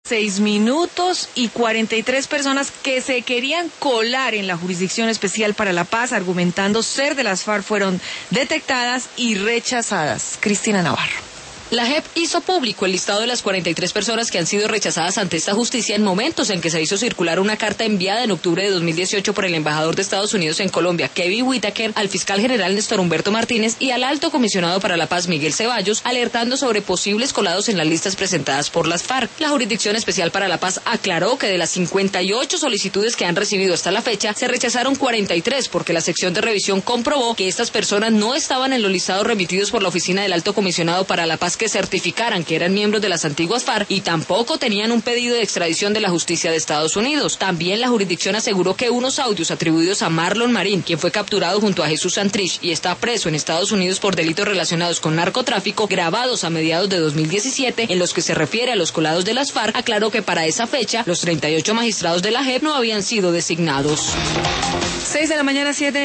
6 minutos y 43 personas que se querían colar en la Jurisdicción Especial para la Paz, argumentando ser de las FARC, fueron detectadas y rechazadas. Cristina Navarro. La JEP hizo público el listado de las 43 personas que han sido rechazadas ante esta justicia en momentos en que se hizo circular una carta enviada en octubre de 2018 por el embajador de Estados Unidos en Colombia, Kevin Whitaker, al fiscal general Néstor Humberto Martínez y al alto comisionado para la paz, Miguel Ceballos, alertando sobre posibles colados en las listas presentadas por las FARC. La Jurisdicción Especial para la Paz aclaró que de las 58 solicitudes que han recibido hasta la fecha, se rechazaron 43 porque la sección de revisión comprobó que estas personas no estaban en los listados remitidos por la Oficina del Alto Comisionado para la Paz que certificaran que eran miembros de las antiguas FARC y tampoco tenían un pedido de extradición de la justicia de Estados Unidos. También la jurisdicción aseguró que unos audios atribuidos a Marlon Marín, quien fue capturado junto a Jesús Santrich y está preso en Estados Unidos por delitos relacionados con narcotráfico, grabados a mediados de 2017, en los que se refiere a los colados de las FARC, aclaró que para esa fecha los 38 magistrados de la JEP no habían sido designados. 6 de la mañana, 7.